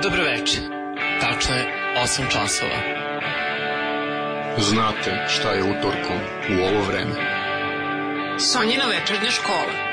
Dobro veče. Tačno je 8 časova. Znate šta je utorkom u ovo vreme? Sonjina večernja škola.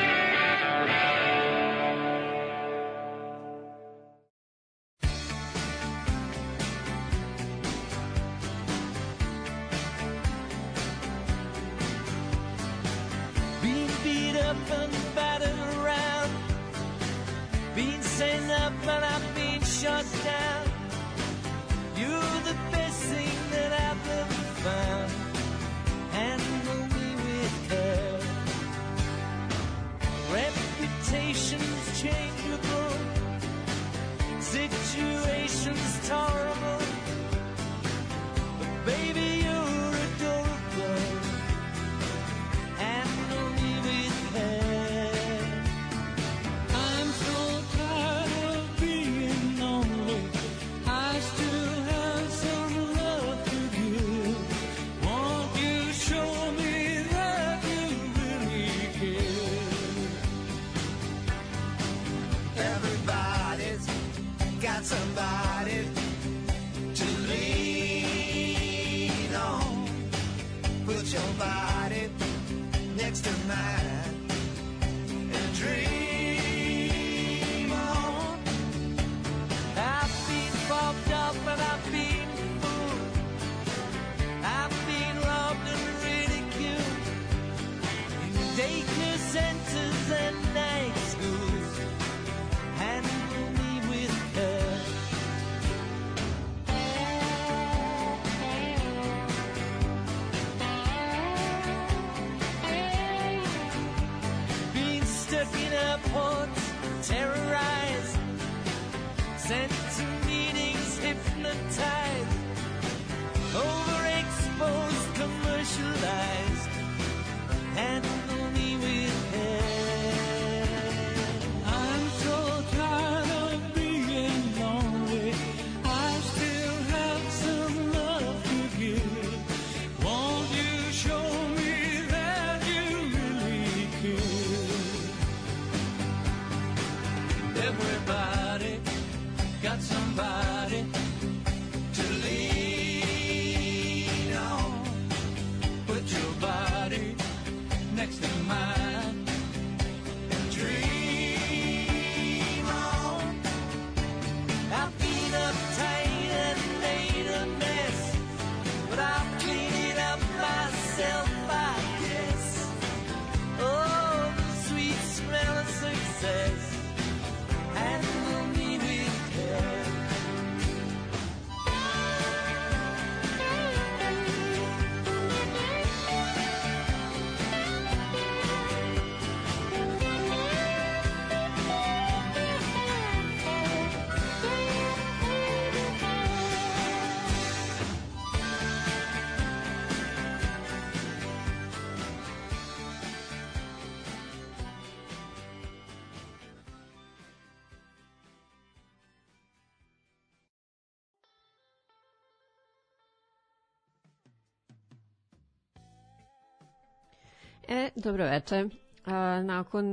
Dobro veče. Nakon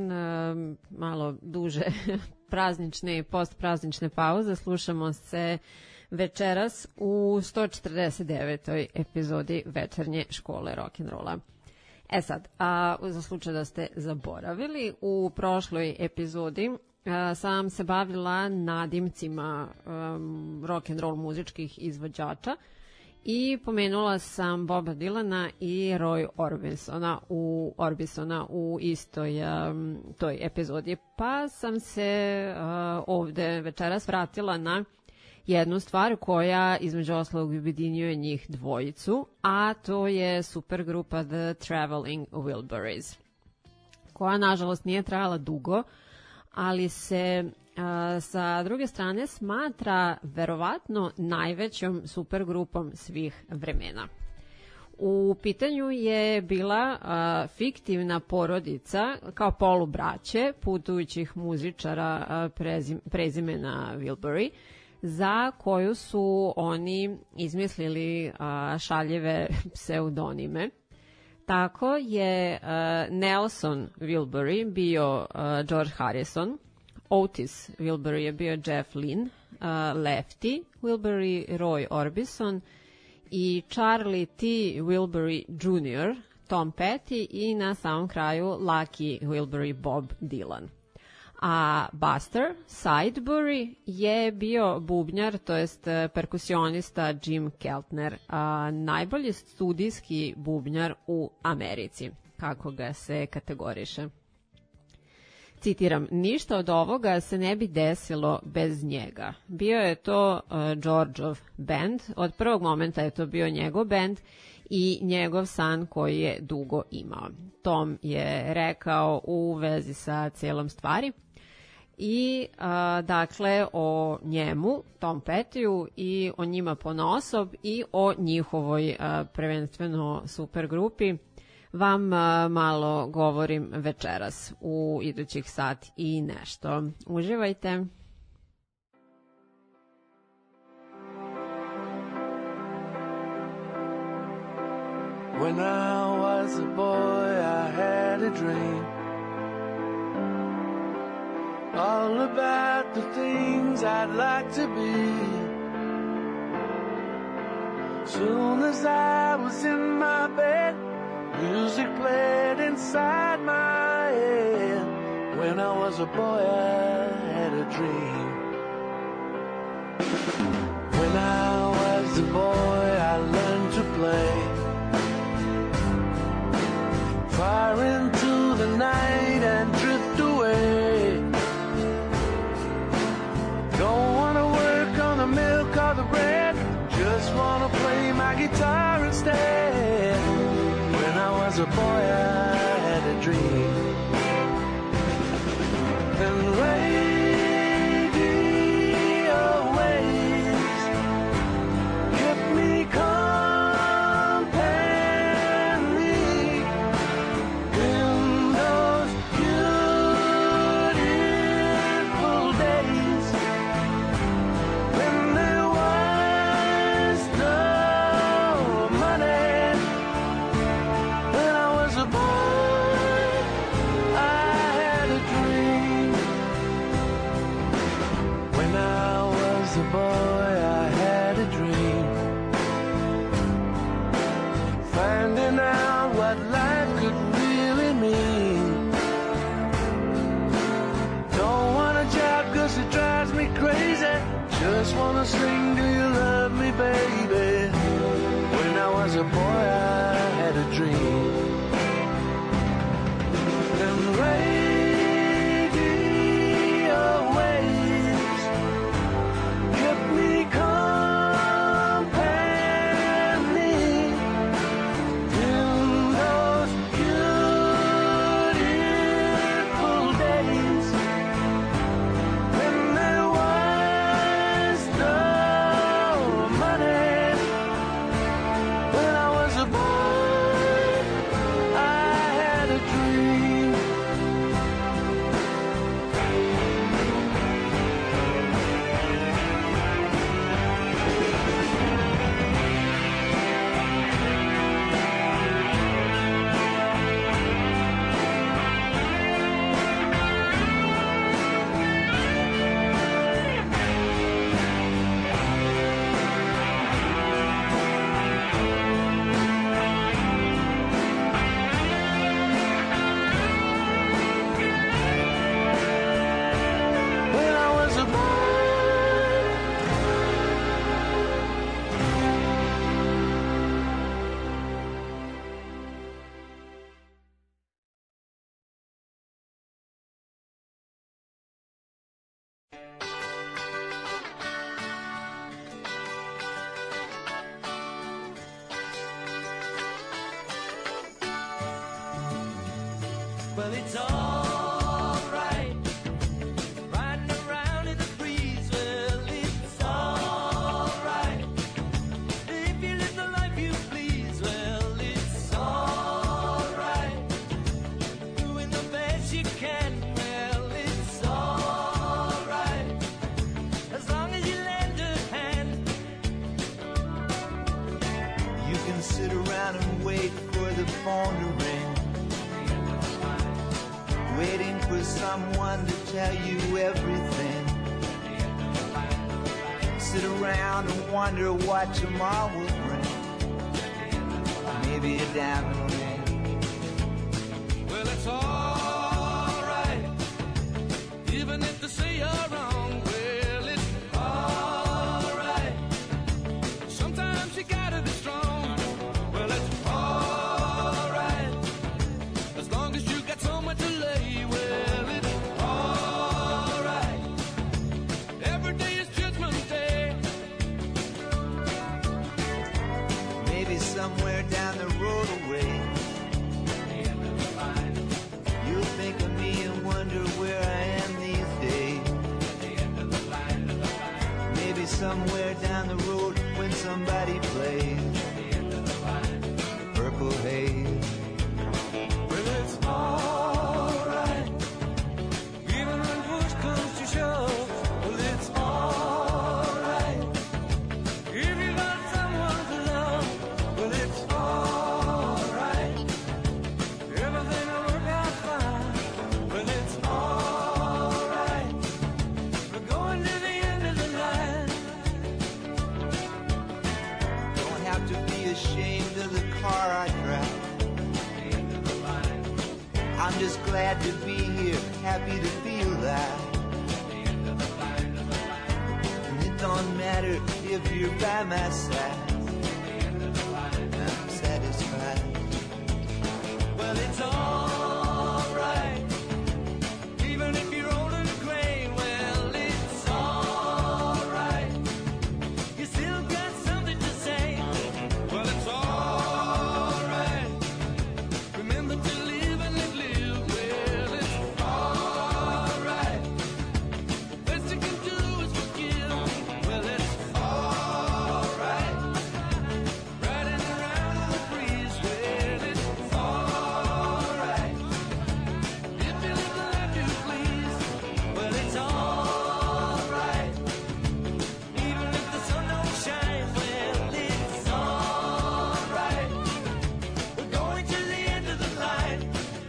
malo duže praznične i postpraznične pauze slušamo se večeras u 149. epizodi večernje škole rock'n'rolla. Sad, za slučaj da ste zaboravili, u prošloj epizodi sam se bavila nadimcima rock'n'roll muzičkih izvođača i pomenula sam Boba Dylana i Roy Orbisona u istoj toj epizodi. Pa sam se ovde večeras vratila na jednu stvar koja između ostalog objedinjuje njih dvojicu, a to je supergrupa The Traveling Wilburys, koja nažalost nije trajala dugo, ali se sa druge strane smatra verovatno najvećom supergrupom svih vremena. U pitanju je bila fiktivna porodica kao polubraće putujućih muzičara prezimena Wilbury, za koju su oni izmislili šaljive pseudonime. Tako je Nelson Wilbury bio George Harrison, Otis Wilbury je bio Jeff Lynne, Lefty, Wilbury Roy Orbison i Charlie T. Wilbury Jr., Tom Petty i na samom kraju Lucky Wilbury Bob Dylan. A Buster Sidebury je bio bubnjar, to jest perkusionista Jim Keltner, najbolji studijski bubnjar u Americi, kako ga se kategoriše. Citiram, ništa od ovoga se ne bi desilo bez njega. Bio je to Georgeov band, od prvog momenta je to bio njegov band i njegov san koji je dugo imao. Tom je rekao u vezi sa celom stvari. I dakle o njemu, Tom Pettyu, i o njima ponaosob i o njihovoj prvenstveno super grupi vam malo govorim večeras u idućih sat i nešto. Uživajte! When I was a boy I had a dream all about the things I'd like to be. Soon as I was in my bed, music played inside my head. When I was a boy I had a dream. When I was a boy I learned to play, fire into the night and drift away. Don't wanna work on the milk or the bread, just wanna play my guitar instead. When I was a boy I had a dream. And radio waves kept me company in those beautiful days when there was no money. When I was a boy I had a dream. When I was a boy I had a dream, finding out what life could really mean. Don't want a job 'cause it drives me crazy, just wanna sing, do you love me baby? When I was a boy I had a dream. And radio waves kept me company in those beautiful days when there was no money. When I was a boy I had a dream. When I was a boy. Well, it's all right, riding around in the breeze. Well, it's all right, if you live the life you please. Well, it's all right, doing the best you can. Well, it's all right, as long as you lend a hand. You can sit around and wait for the phone to ring, waiting for someone to tell you everything. sit around and wonder what tomorrow will bring. Maybe a diamond ring. Well, it's all right, even if they say you're wrong. Well, it's all right. Sometimes you gotta be strong. Well, it's all right, as long as you got somewhere to lay. Well, it's all right. Every day is Judgment Day. Maybe somewhere down the road away, you'll think of me and wonder where I am these days. Maybe somewhere down the road when somebody plays Purple Haze. Well, it's all right, even when push comes to shove. Well, it's all right, if you got someone to love. Well, it's all right, everything will work out fine. Well, it's all right, we're going to the end of the line. Don't have to be ashamed of the car I drive. I'm just glad to be here, happy to be alive. And it don't matter if you're by my side, I'm satisfied. Well, it's all right, even if you're old and gray. Well, it's all right, you still got something to say. Well, it's all right, remember to live and let live. Well, it's all right, best you can do is forgive. Well, it's all right, riding around in the breeze. Well, it's all right, if you live the life you please. Well, it's all right, even if the sun don't shine. Well, it's all right, we're going to the end of the line.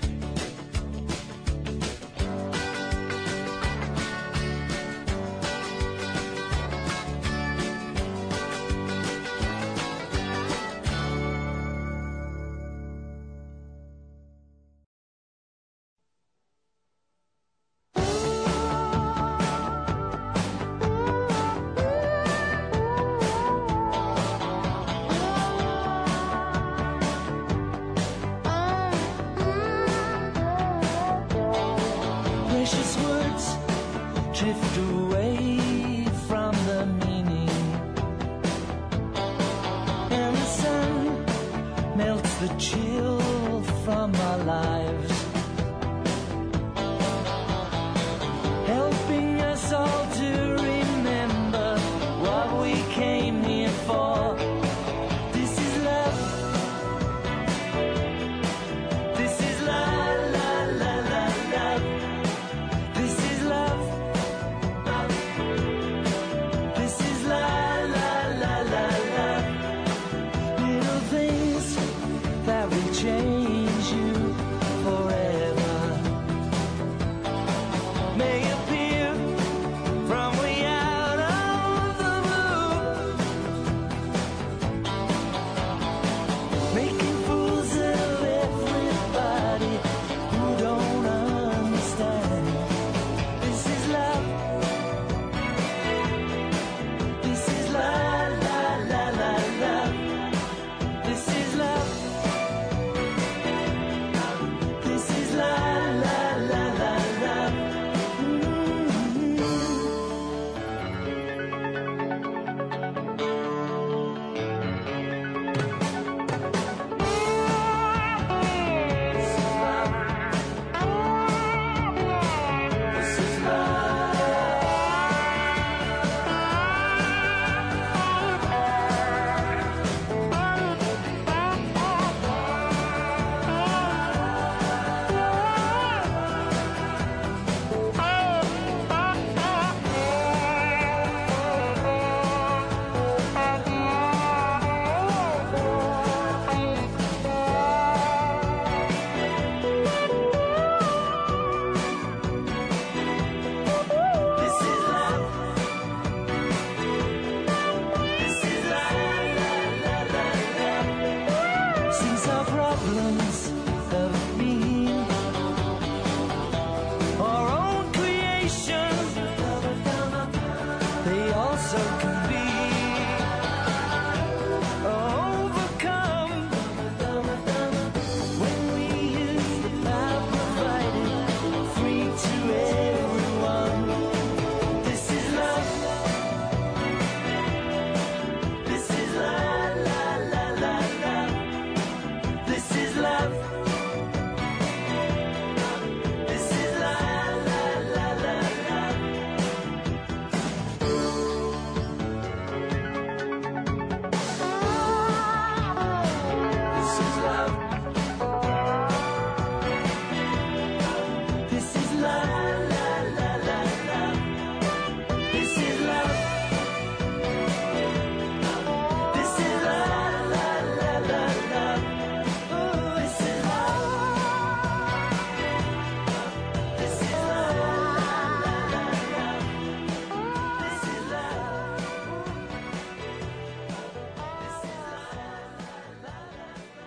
Precious words drift away from the meaning, and the sun melts the chill from our lives, helping us all to remember what we came here for. This is love. This is la la la la love. This is love. conditions, they also can be overcome when we use the power provided free to everyone. This is love. This is la la la la la. This is love. This is la la la la la. This is love. This is la la la la la. This is love. This is la la la la la. Oh, this is love. This is la la la la la. This is love. This is la la la la.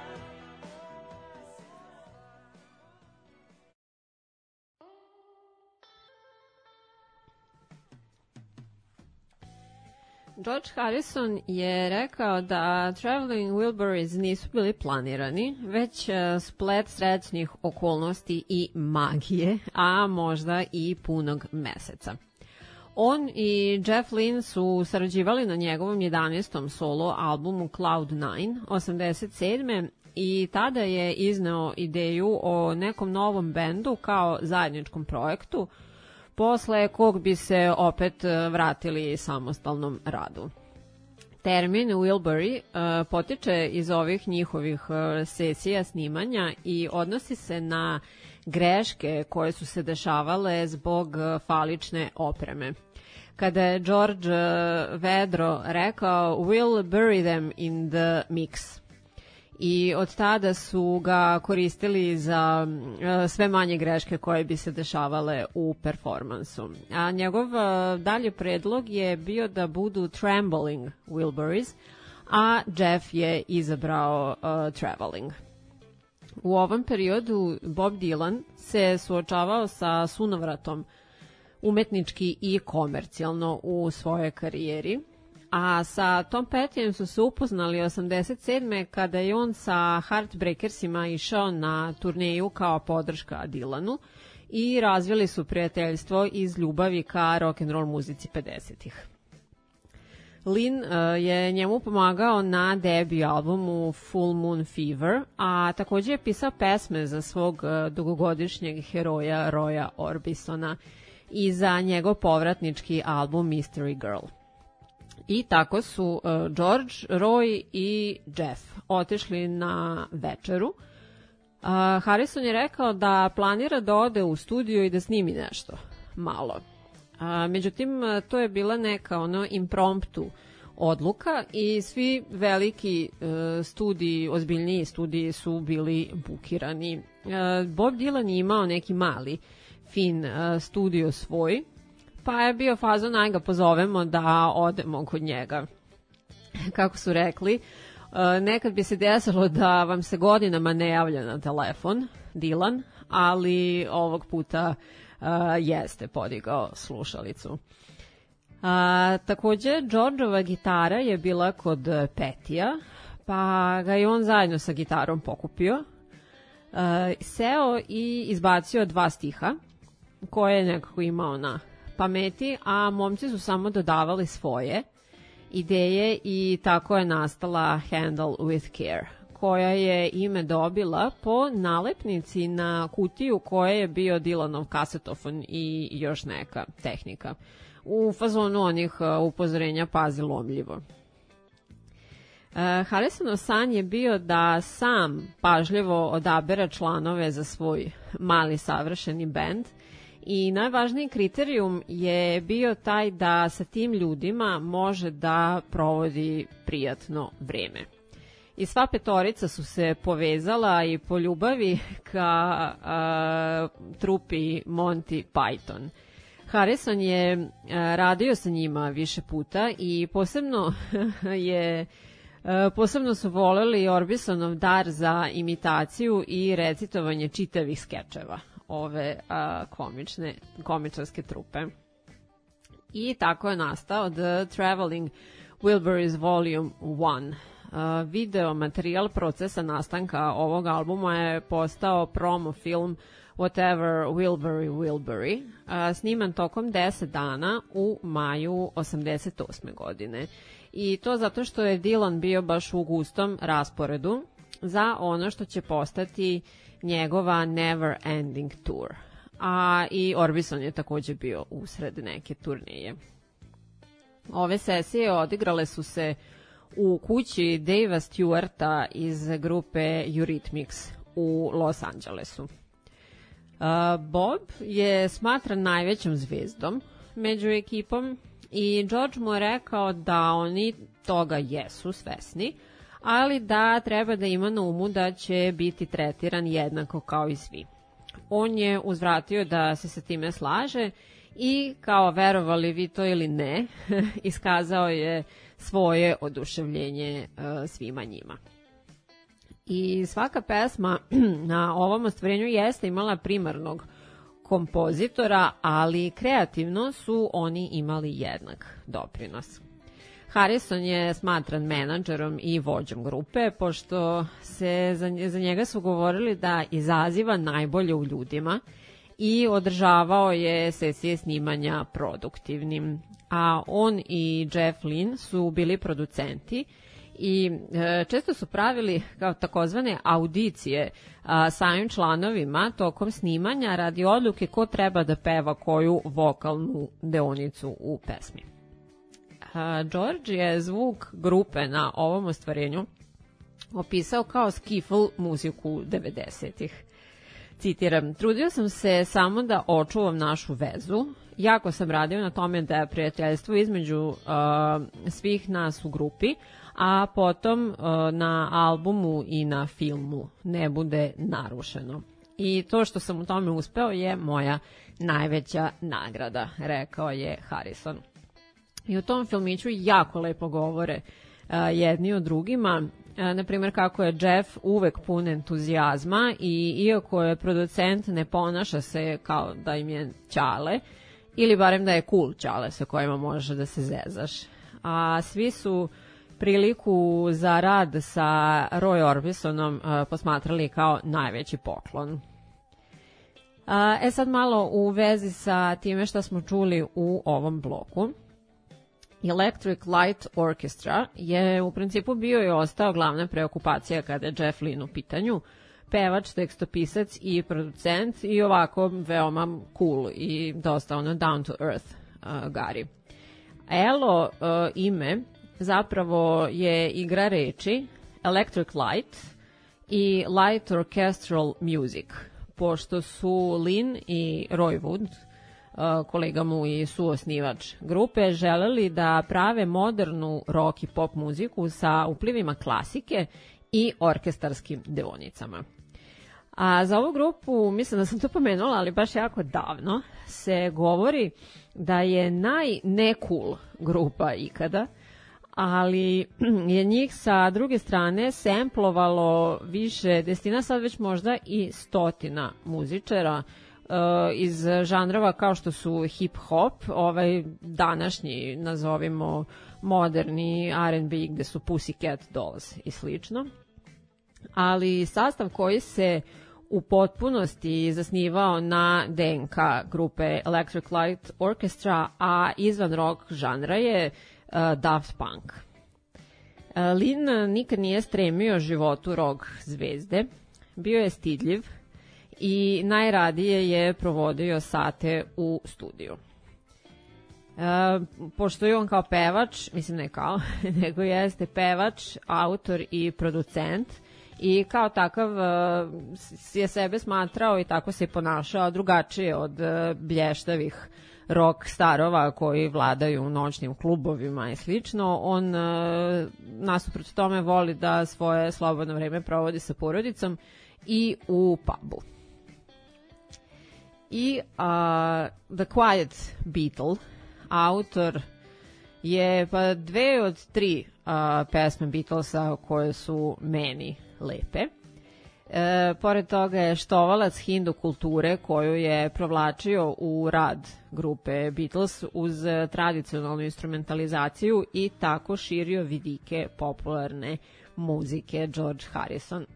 George Harrison je rekao da Traveling Wilburys nisu bili planirani, već splet srećnih okolnosti i magije, a možda i punog meseca. On i Jeff Lynne su sarađivali na njegovom 11. solo albumu Cloud9 87. i tada je izneo ideju o nekom novom bendu kao zajedničkom projektu, posle kog bi se opet vratili samostalnom radu. Termin Wilbury potiče iz ovih njihovih sesija snimanja i odnosi se na greške koje su se dešavale zbog falične opreme. Kada je George vedro rekao "We'll bury them in the mix", i od tada su ga koristili za sve manje greške koje bi se dešavale u performansu. A njegov dalje predlog je bio da budu Trembling Wilburys, a Jeff je izabrao Traveling. U ovom periodu Bob Dylan se suočavao sa sunovratom umetnički i komercijalno u svojoj karijeri, a sa Tom Pettyjem su se upoznali 87. kada je on sa Heartbreakersima išao na turneju kao podrška Dylanu i razvili su prijateljstvo iz ljubavi ka rock'n'roll muzici 50-ih. Lynne je njemu pomagao na debut albumu Full Moon Fever, a takođe je pisao pesme za svog dugogodišnjeg heroja Roya Orbisona i za njegov povratnički album Mystery Girl. I tako su George, Roy i Jeff otišli na večeru. Harrison je rekao da planira da ode u studio i da snimi nešto malo. Međutim, to je bila neka impromptu odluka i svi veliki studiji, ozbiljniji studiji su bili bukirani. Bob Dylan je imao neki mali, fin studio svoj, pa je bio fazon, aj ga pozovemo da odemo kod njega. Kako su rekli, nekad bi se desilo da vam se godinama ne javlja na telefon Dylan, ali ovog puta jeste podigao slušalicu. Takođe, Georgeova gitara je bila kod Pettyja, pa ga je on zajedno sa gitarom pokupio, seo i izbacio 2 stiha koje je nekako imao na pameti, a momci su samo dodavali svoje ideje i tako je nastala Handle with Care, koja je ime dobila po nalepnici na kutiju koje je bio Dylanov kasetofon i još neka tehnika. U fazonu onih upozorenja pazi lomljivo. Harrisonov san je bio da sam pažljivo odabere članove za svoj mali savršeni bend i najvažniji kriterijum je bio taj da sa tim ljudima može da provodi prijatno vreme. I sva petorica su se povezala i po ljubavi ka trupi Monty Python. Harrison je radio sa njima više puta i posebno su voleli Orbisonov dar za imitaciju i recitovanje čitavih skečeva. ove komičarske trupe. I tako je nastao The Traveling Wilburys Volume 1. Video materijal procesa nastanka ovog albuma je postao promo film Whatever Wilbury Wilbury, sniman tokom 10 dana u maju 88. godine. I to zato što je Dylan bio baš u gustom rasporedu za ono što će postati njegova Never Ending Tour. A i Orbison je takođe bio usred neke turneje. Ove sesije odigrale su se u kući Davea Stewarta iz grupe Eurythmics u Los Angelesu. Bob je smatran najvećom zvezdom među ekipom i George mu je rekao da oni toga jesu svesni, ali da treba da ima na umu da će biti tretiran jednako kao i svi. On je uzvratio da se sa time slaže i, kao verovali vi to ili ne, iskazao je svoje oduševljenje svima njima. I svaka pesma na ovom ostvarenju jeste imala primarnog kompozitora, ali kreativno su oni imali jednak doprinos. Harrison je smatran menadžerom i vođom grupe, pošto se za njega su govorili da izaziva najbolje u ljudima i održavao je sesije snimanja produktivnim. A on i Jeff Lynne su bili producenti i često su pravili kao takozvane audicije samim članovima tokom snimanja radi odluke ko treba da peva koju vokalnu deonicu u pesmi. George je zvuk grupe na ovom ostvarenju opisao kao skiffle muziku 90-ih. Citiram, trudio sam se samo da očuvam našu vezu, jako sam radio na tome da je prijateljstvo između svih nas u grupi, a potom na albumu i na filmu ne bude narušeno. I to što sam u tome uspeo je moja najveća nagrada, rekao je Harrison. I u tom filmiću jako lepo govore jedni o drugima, naprimjer kako je Jeff uvek pun entuzijazma i iako je producent ne ponaša se kao da im je ćale, ili barem da je cool ćale sa kojima može da se zezaš. A svi su priliku za rad sa Roy Orbisonom posmatrali kao najveći poklon. Sad malo u vezi sa time što smo čuli u ovom bloku. Electric Light Orchestra je u principu bio i ostao glavna preokupacija kada je Jeff Lynne u pitanju, pevač, tekstopisac i producent i ovako veoma cool i dosta down to earth Gary. Elo ime zapravo je igra reči Electric Light i Light Orchestral Music, pošto su Lynne i Roy Wood, kolega mu i suosnivač grupe, želeli da prave modernu rock i pop muziku sa uplivima klasike i orkestarskim deonicama. A za ovu grupu, mislim da sam to pomenula, ali baš jako davno, se govori da je najnecool grupa ikada, ali je njih sa druge strane semplovalo više desetina, sad već možda i stotina muzičara iz žanrova kao što su hip-hop, ovaj današnji, nazovimo, moderni R&B, gde su Pussycat Dolls i slično. Ali sastav koji se u potpunosti zasnivao na DNK grupe Electric Light Orchestra, a izvan rock žanra je Daft Punk. Lynne nikad nije stremio životu rock zvezde, bio je stidljiv i najradije je provodio sate u studiju. Pošto je on kao pevač, mislim ne kao, nego jeste pevač, autor i producent, i kao takav je sebe smatrao i tako se ponašao drugačije od blještavih rock starova koji vladaju u noćnim klubovima i slično. On nasuprot tome voli da svoje slobodno vreme provodi sa porodicom i u pubu. I The Quiet Beatle, autor je pa 2 od 3 pesme Beatlesa koje su meni lepe. Pored toga je štovalac hindu kulture koju je provlačio u rad grupe Beatles uz tradicionalnu instrumentalizaciju i tako širio vidike popularne muzike George Harrison.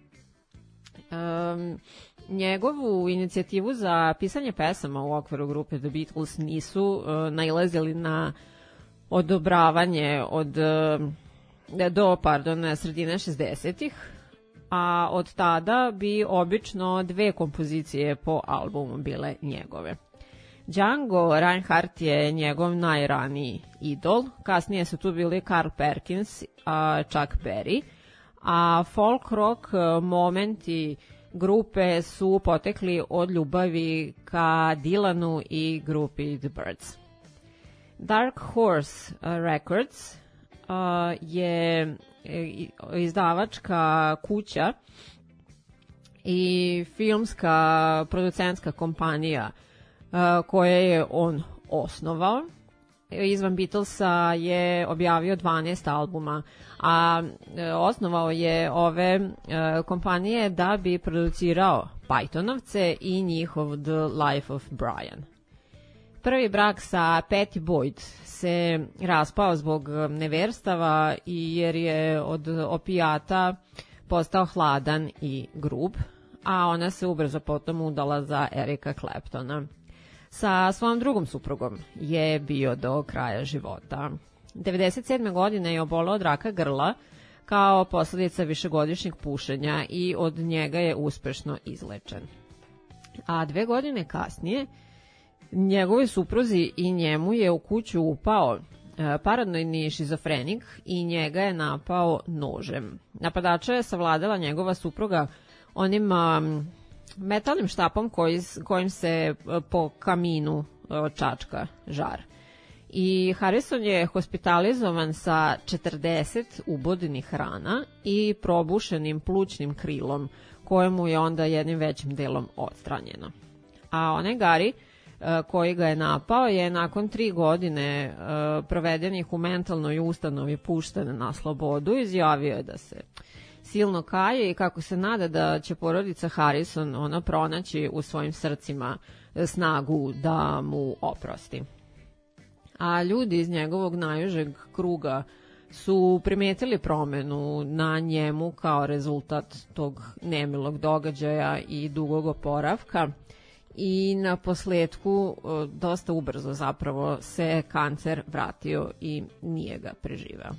Njegovu inicijativu za pisanje pesama u okviru grupe The Beatles nisu nailazili na odobravanje do sredine 60-ih, a od tada bi obično 2 kompozicije po albumu bile njegove. Django Reinhardt je njegov najraniji idol, kasnije su tu bili Carl Perkins, Chuck Berry, a folk rock momenti grupe su potekli od ljubavi ka Dylanu i grupi The Byrds. Dark Horse Records je izdavačka kuća i filmska producentska kompanija koje je on osnovao. Izvan Beatlesa je objavio 12 albuma, a osnovao je ove kompanije da bi producirao Pythonovce i njihov The Life of Brian. Prvi brak sa Pattie Boyd se raspao zbog neverstava i jer je od opijata postao hladan i grub, a ona se ubrzo potom udala za Erika Claptona. Sa svojom drugom suprugom je bio do kraja života. 1997. godine je oboleo od raka grla kao posledica višegodišnjeg pušenja i od njega je uspešno izlečen. A 2 godine kasnije njegovoj supruzi i njemu je u kuću upao paranoidni šizofrenik i njega je napao nožem. Napadača je savladala njegova supruga onim metalnim štapom kojim se po kaminu čačka žar. I Harrison je hospitalizovan sa 40 ubodnih rana i probušenim plućnim krilom, kojemu je onda jednim većim delom odstranjeno. A onaj Gary koji ga je napao je nakon 3 godine provedenih u mentalnoj ustanovi pušten na slobodu, izjavio je da se silno kaje i kako se nada da će porodica Harrison pronaći u svojim srcima snagu da mu oprosti. A ljudi iz njegovog najužeg kruga su primetili promenu na njemu kao rezultat tog nemilog događaja i dugog oporavka i na posledku dosta ubrzo zapravo se kancer vratio i nije ga preživeo.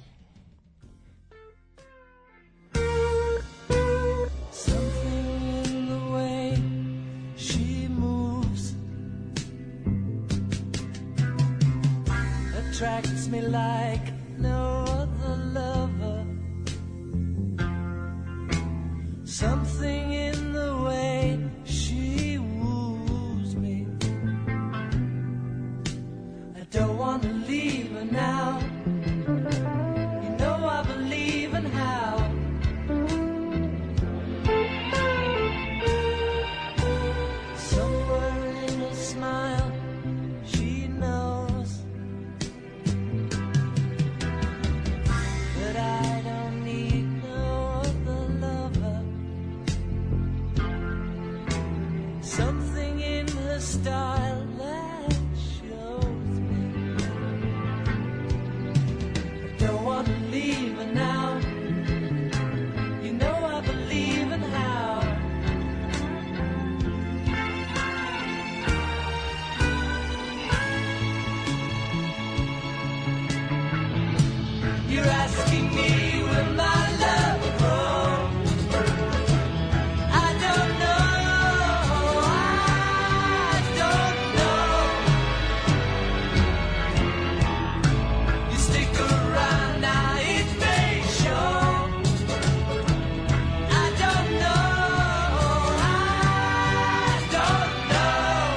Attracts me like no other lover. Something in the way she woos me. I don't want to leave her now. You know I believe in how. Somewhere in a smile she knows that I don't need no other lover. Something in her style that shows me I don't want to leave her now. You know I believe in how. You're asking me where my love grows. I don't know, I don't know. You stick around now, it may show. I don't know, I don't know.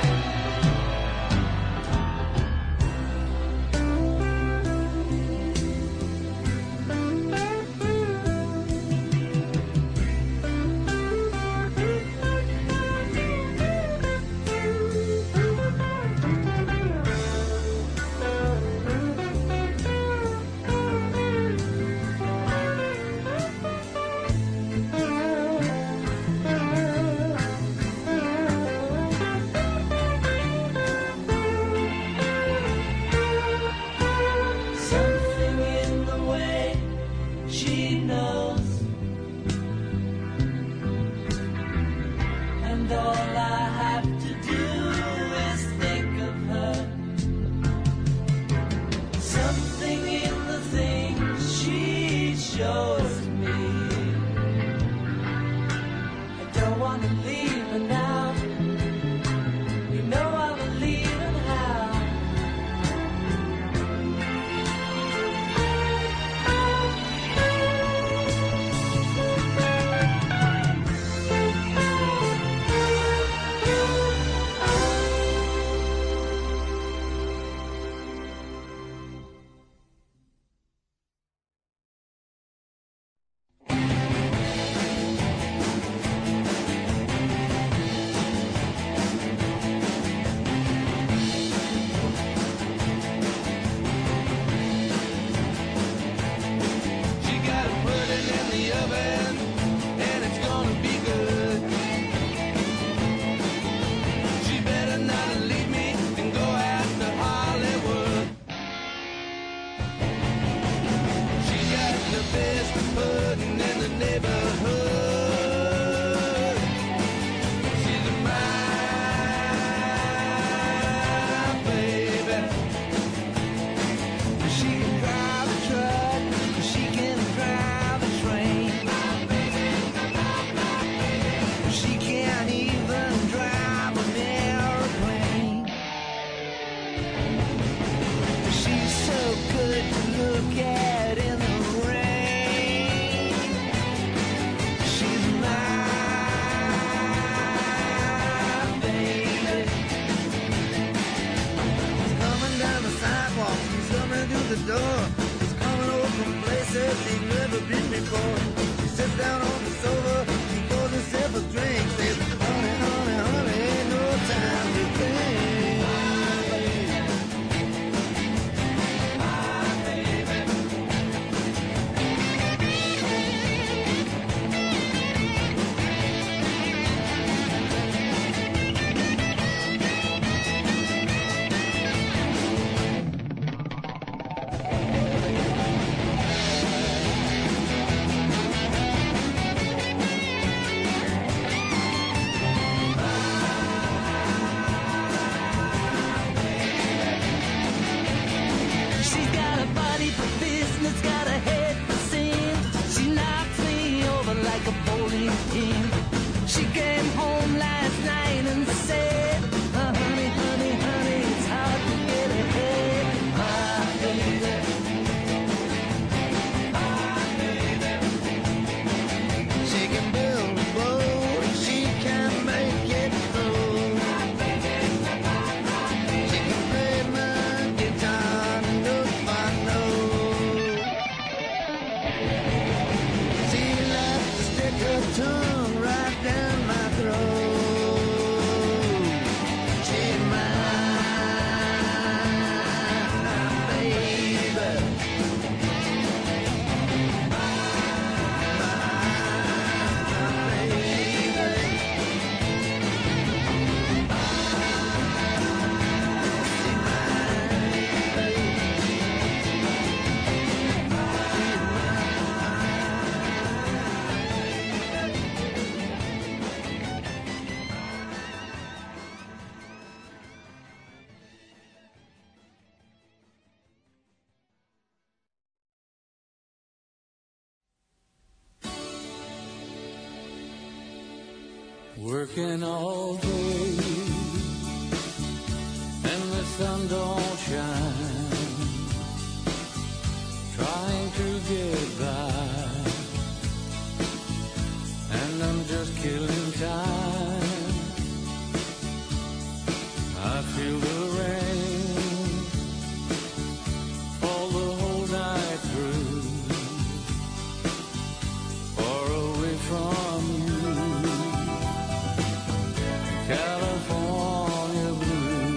girl she'd never been before. She sits down on the sofa, she pours herself a drink, says, honey, honey, honey, ain't no time to think. She's got a body for business, got a head for sin. She knocks me over like a bowling pin. She came home last night and said, honey, honey, honey, it's hard to get ahead. My baby, my baby. She can build a boat, she can make it flow. She can play my guitar, no fun, no. She likes to stick her tongue right down my throat. She's my baby. Working all day and the sun don't shine, trying to get by, and I'm just killing time. I feel the rain fall the whole night through, far away from you. California blue,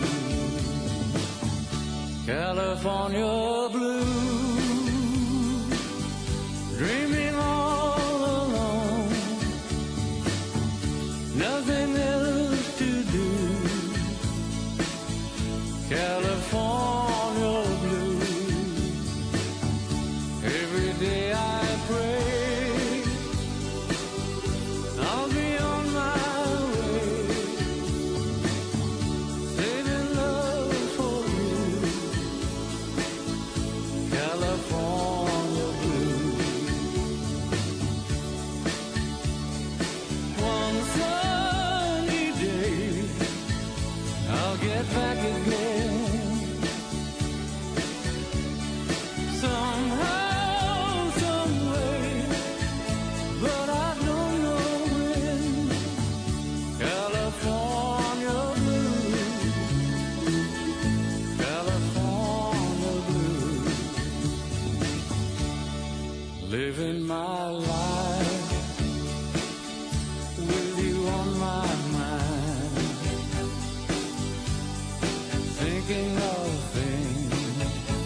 California blue, dreaming all alone, nothing else to do. California blue, every day I pray I'll be on my way, saving love for you. California blue. One sunny day I'll get back again, somehow, some way, but I don't know when. California blue, California blue, living my life with you on my mind, thinking of things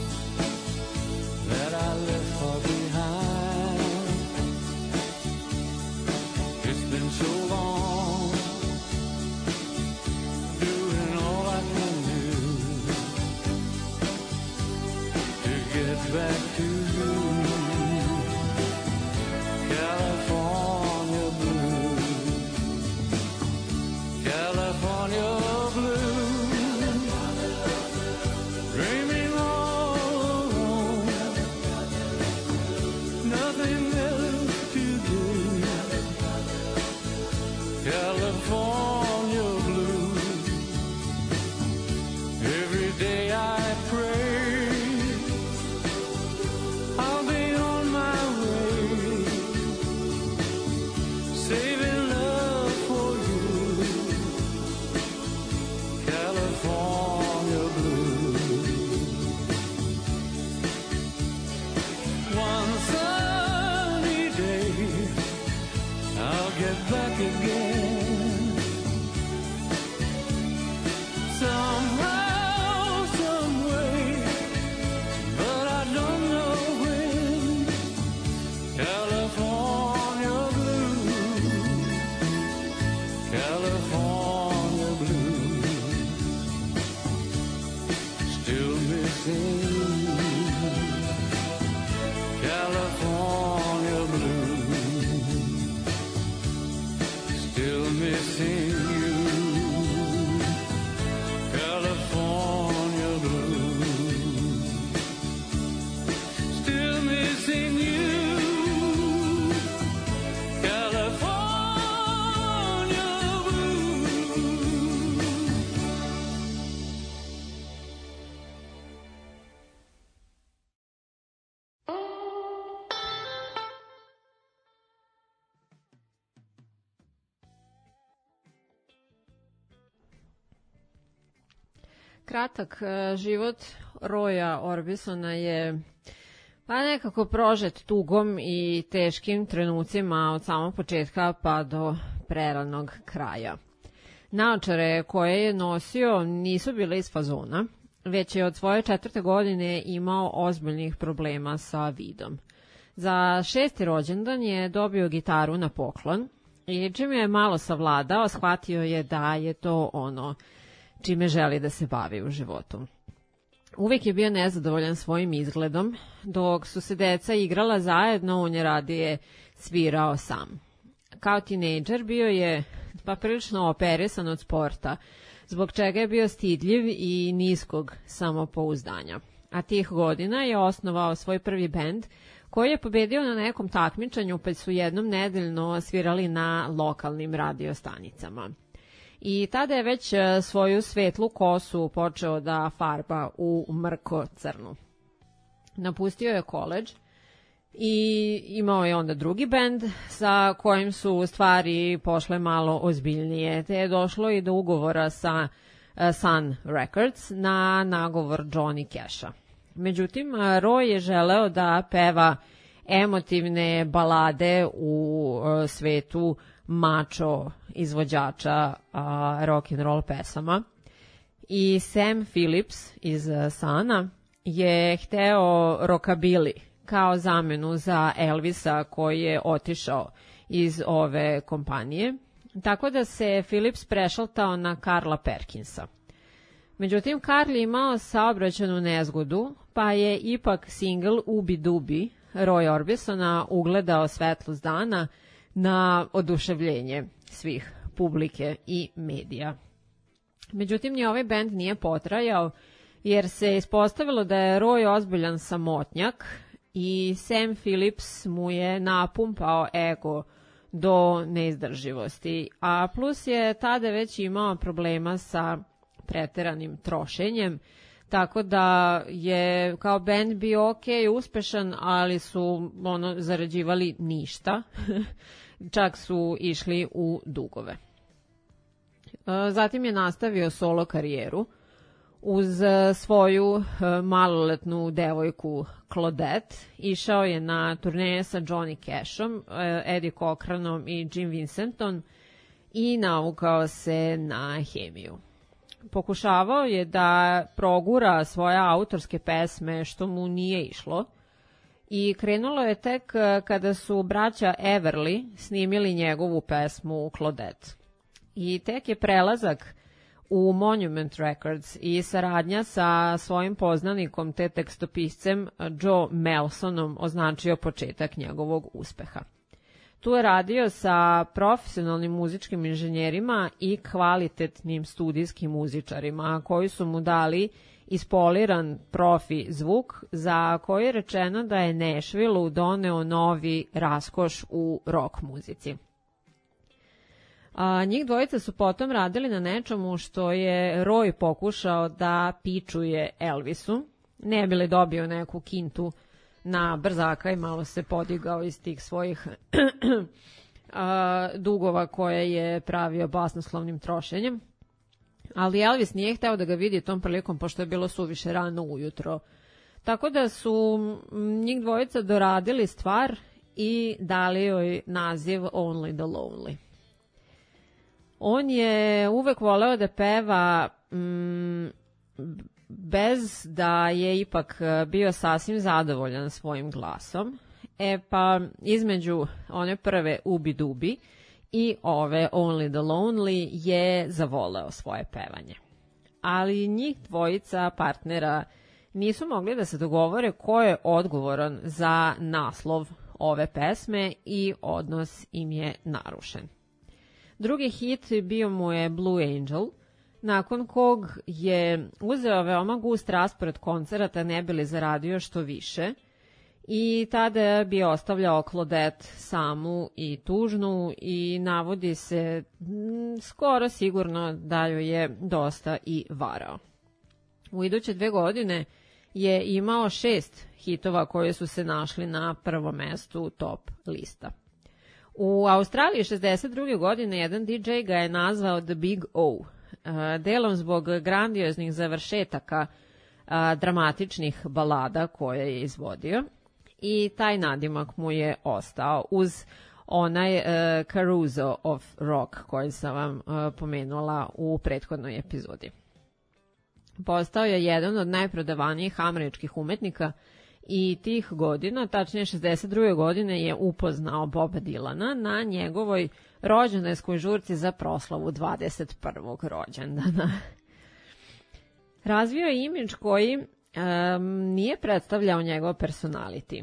that I left far behind. It's been so long, doing all I can do to get back to you. California blue, California blue, dreaming all alone, nothing else to do. California blue, every day I pray I'll missing you, California blue. Still missing you, California blue. Still missing you, California blue. Kratak život Roya Orbisona je pa nekako prožet tugom i teškim trenucima od samog početka pa do preranog kraja. Naočare koje je nosio nisu bile iz fazona, već je od svoje 4. godine imao ozbiljnih problema sa vidom. Za 6. rođendan je dobio gitaru na poklon i čim je malo savladao, shvatio je da je to ono čime želi da se bavi u životu. Uvijek je bio nezadovoljan svojim izgledom. Dok su se deca igrala zajedno, on je radije svirao sam. Kao tinejdžer bio je pa prilično operisan od sporta, zbog čega je bio stidljiv i niskog samopouzdanja. A tih godina je osnovao svoj prvi bend koji je pobedio na nekom takmičenju, pa su jednom nedeljno svirali na lokalnim radiostanicama. I tada je već svoju svetlu kosu počeo da farba u mrko crnu. Napustio je koledž i imao je onda drugi bend sa kojim su stvari pošle malo ozbiljnije, te je došlo i do ugovora sa Sun Records na nagovor Johnny Casha. Međutim, Roy je želeo da peva emotivne balade u svetu mačo izvođača rock and roll pesama i Sam Phillips iz Sana je hteo rockabilly kao zamenu za Elvisa koji je otišao iz ove kompanije, tako da se Phillips prešaltao na Carla Perkinsa. Međutim, Carl je imao saobraćajnu nezgodu, pa je ipak singl Ubi Dubi Roya Orbisona ugledao svetlost dana na oduševljenje svih publike i medija. Međutim, ni ovaj bend nije potrajao, jer se ispostavilo da je Roy ozbiljan samotnjak i Sam Phillips mu je napumpao ego do neizdrživosti, a plus je tada već imao problema sa preteranim trošenjem, tako da je kao bend bio uspešan, ali su zarađivali ništa, čak su išli u dugove. Zatim je nastavio solo karijeru uz svoju maloletnu devojku Claudette. Išao je na turneje sa Johnny Cashom, Eddie Cochranom i Jim Vincentom i navukao se na hemiju. Pokušavao je da progura svoje autorske pesme, što mu nije išlo, i krenulo je tek kada su braća Everly snimili njegovu pesmu Claudette. I tek je prelazak u Monument Records i saradnja sa svojim poznanikom te tekstopiscem Joe Melsonom označio početak njegovog uspeha. Tu je radio sa profesionalnim muzičkim inženjerima i kvalitetnim studijskim muzičarima koji su mu dali ispoliran profi zvuk za koji je rečeno da je Nashville doneo novi raskoš u rock muzici. Njih dvojica su potom radili na nečemu što je Roy pokušao da pičuje Elvisu, ne bi li dobio neku kintu na brzaka i malo se podigao iz tih svojih dugova koje je pravio basnoslovnim trošenjem. Ali Elvis nije hteo da ga vidi tom prilikom, pošto je bilo suviše rano ujutro. Tako da su njih dvojica doradili stvar i dali joj naziv Only the Lonely. On je uvek voleo da peva bez da je ipak bio sasvim zadovoljan svojim glasom. Pa između one prve Ubi Dubi i ove Only the Lonely je zavoleo svoje pevanje. Ali njih dvojica partnera nisu mogli da se dogovore ko je odgovoran za naslov ove pesme i odnos im je narušen. Drugi hit bio mu je Blue Angel, nakon kog je uzeo veoma gust raspored koncerata ne bi li zaradio što više i tada bi ostavljao Claudette samu i tužnu i navodi se skoro sigurno da joj je dosta i varao. U iduće 2 godine je imao 6 hitova koje su se našli na prvom mestu top lista. U Australiji 62. godine jedan DJ ga je nazvao The Big O, delom zbog grandioznih završetaka dramatičnih balada koje je izvodio i taj nadimak mu je ostao uz onaj Caruso of Rock koji sam vam pomenula u prethodnoj epizodi. Postao je jedan od najprodavanijih američkih umetnika i tih godina, tačnije 62. godine, je upoznao Boba Dylana na njegovoj rođendanskoj žurci za proslavu 21. rođendana. Razvio je imidž koji nije predstavljao njegov personality.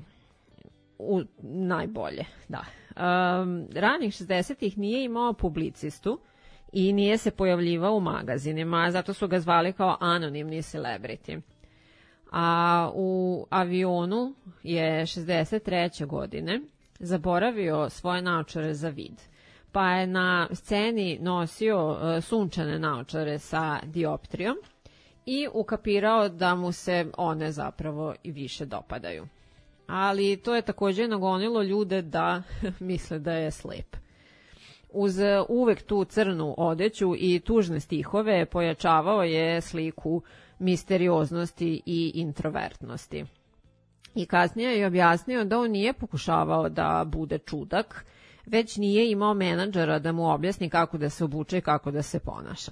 Najbolje, da. Ranih 60-ih nije imao publicistu i nije se pojavljivao u magazinima, zato su ga zvali kao anonimni celebrity. A u avionu je 63. godine zaboravio svoje naočare za vid, pa je na sceni nosio sunčane naočare sa dioptrijom i ukapirao da mu se one zapravo i više dopadaju. Ali to je također nagonilo ljude da misle da je slep. Uz uvek tu crnu odeću i tužne stihove pojačavao je sliku misterioznosti i introvertnosti. I kasnije je objasnio da on nije pokušavao da bude čudak, već nije imao menadžera da mu objasni kako da se obuče i kako da se ponaša.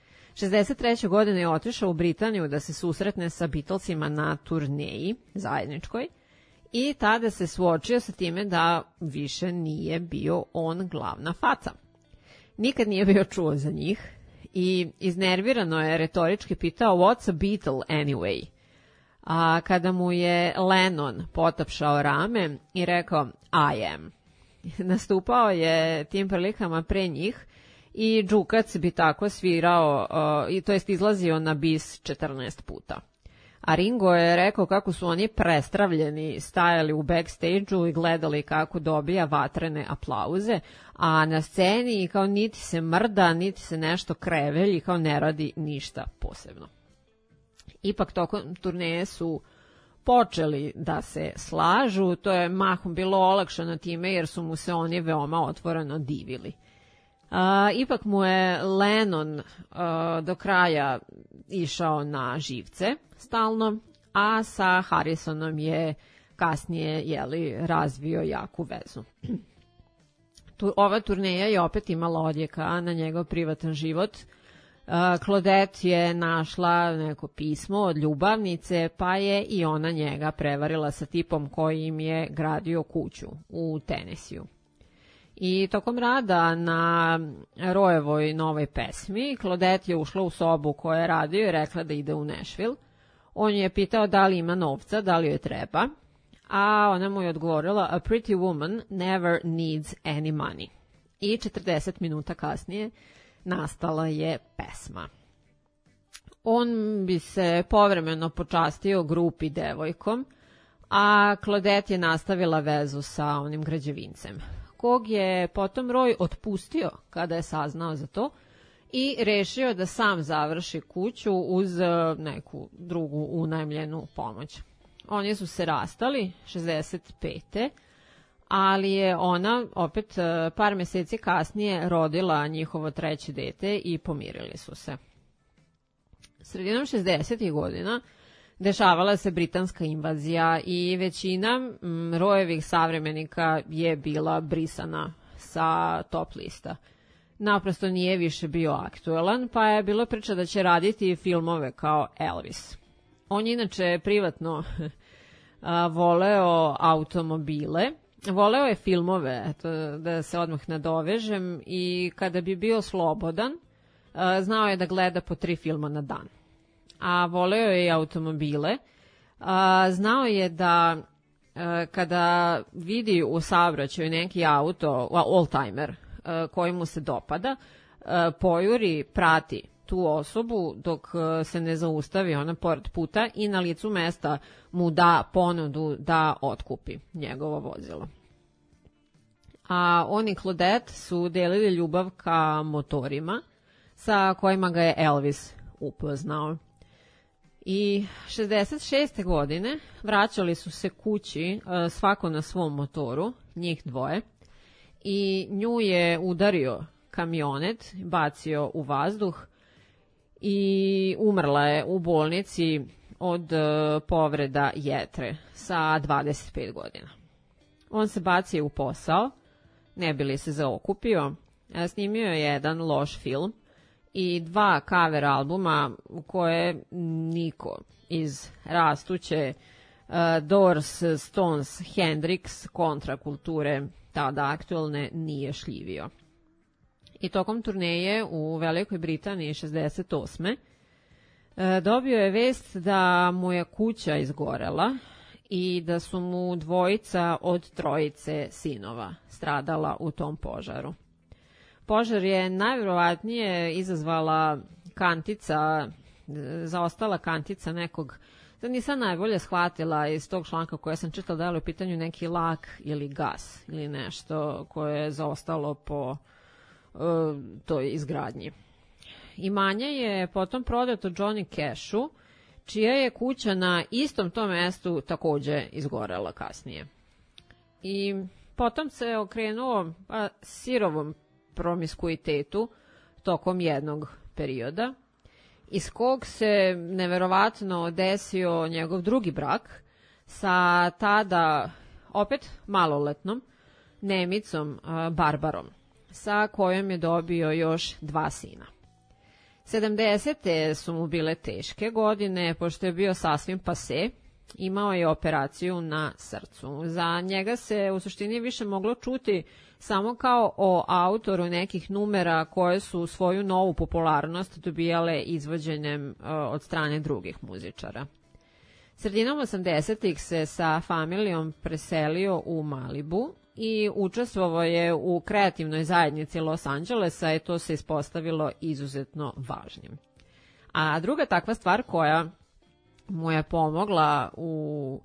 63. godine je otišao u Britaniju da se susretne sa Beatlesima na turneji zajedničkoj i tada se suočio sa time da više nije bio on glavna faca. Nikad nije bio čuo za njih i iznervirano je retorički pitao "What's a Beatle anyway?" A kada mu je Lennon potapšao rame i rekao "I am", nastupao je tim prilikama pre njih i Džukac bi tako svirao, to jest izlazio na bis 14 puta. A Ringo je rekao kako su oni prestravljeni stajali u backstage-u i gledali kako dobija vatrene aplauze, a na sceni kao niti se mrda, niti se nešto krevelji, kao ne radi ništa posebno. Ipak tokom turneje su počeli da se slažu, to je mahom bilo olakšano time jer su mu se oni veoma otvoreno divili. Ipak mu je Lennon do kraja išao na živce stalno, a sa Harrisonom je kasnije razvio jaku vezu. Ova turneja je opet imala odjeka na njegov privatan život. Claudette je našla neko pismo od ljubavnice, pa je i ona njega prevarila sa tipom koji im je gradio kuću u Tennesseeu. I tokom rada na Royevoj novoj pesmi, Claudette je ušla u sobu koja je radio i rekla da ide u Nashville. On je pitao da li ima novca, da li joj treba, a ona mu je odgovorila "A pretty woman never needs any money." I 40 minuta kasnije nastala je pesma. On bi se povremeno počastio grupi devojkom, a Claudette je nastavila vezu sa onim građevincem, kog je potom Roy otpustio kada je saznao za to i rešio da sam završi kuću uz neku drugu unajmljenu pomoć. Oni su se rastali 65. ali je ona opet par meseci kasnije rodila njihovo 3. dete i pomirili su se. Sredinom 60. godina dešavala se britanska invazija i većina Royevih savremenika je bila brisana sa top lista. Naprosto nije više bio aktuelan, pa je bilo priča da će raditi filmove kao Elvis. On je inače privatno voleo automobile, voleo je filmove, eto, da se odmah nadovežem, i kada bi bio slobodan, znao je da gleda po 3 filma na dan. A voleo je i automobile, Znao je da kada vidi u saobraćaju neki auto, oldtimer, koji mu se dopada, pojuri, prati tu osobu dok se ne zaustavi ona pored puta i na licu mesta mu da ponudu da otkupi njegovo vozilo. A on i Claudette su delili ljubav ka motorima sa kojima ga je Elvis upoznao. I 66. godine vraćali su se kući svako na svom motoru, njih dvoje, i nju je udario kamionet, bacio u vazduh i umrla je u bolnici od povreda jetre sa 25 godina. On se bacio u posao, ne bi li se zaokupio, snimio je jedan loš film i 2 cover albuma koje niko iz rastuće Doors, Stones, Hendrix kontrakulture tada aktualne nije šljivio. I tokom turneje u Velikoj Britaniji 68. Dobio je vest da mu je kuća izgorela i da su mu 2 od 3 sinova stradala u tom požaru. Požar je najvjerovatnije izazvala zaostala kantica nekog, da nisam najbolje shvatila iz tog članka koje sam čitala, da je u pitanju neki lak ili gas ili nešto koje je zaostalo po toj izgradnji. Imanje je potom prodato Johnny Cashu, čija je kuća na istom tom mestu takođe izgorela kasnije. I potom se okrenuo sirovom promiskuitetu tokom jednog perioda, iz kog se neverovatno desio njegov drugi brak sa tada opet maloletnom Nemicom Barbarom, sa kojom je dobio još 2 sina. 70. su mu bile teške godine, pošto je bio sasvim pase, imao je operaciju na srcu. Za njega se u suštini više moglo čuti samo kao o autoru nekih numera koje su svoju novu popularnost dobijale izvođenjem od strane drugih muzičara. Sredinom 80-ih se sa familijom preselio u Malibu i učestvovao je u kreativnoj zajednici Los Angelesa i to se ispostavilo izuzetno važnim. A druga takva stvar koja mu je pomogla u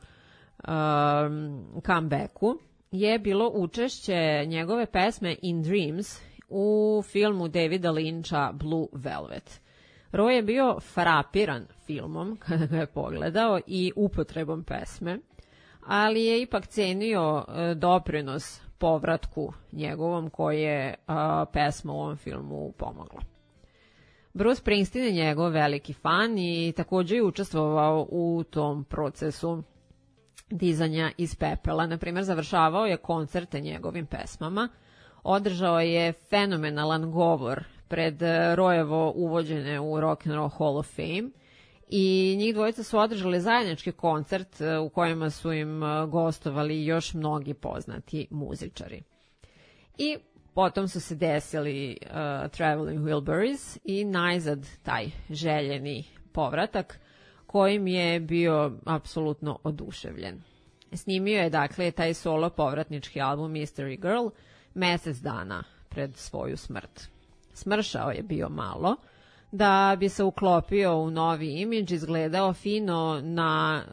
comebacku je bilo učešće njegove pesme In Dreams u filmu Davida Lyncha Blue Velvet. Roy je bio frapiran filmom kada ga je pogledao i upotrebom pesme, ali je ipak cenio doprinos povratku njegovom koji je pesma u ovom filmu pomogla. Bruce Springsteen je njegov veliki fan i također je učestvovao u tom procesu dizanja iz pepela. Naprimjer, završavao je koncerte njegovim pesmama, održao je fenomenalan govor pred Royevo uvođenje u Rock and Roll Hall of Fame i njih dvojica su održali zajednički koncert u kojima su im gostovali još mnogi poznati muzičari. I potom su se desili Traveling Wilburys i najzad taj željeni povratak kojim je bio apsolutno oduševljen. Snimio je dakle taj solo povratnički album Mystery Girl mesec dana pred svoju smrt. Smršao je bio malo, da bi se uklopio u novi imidž, izgledao fino na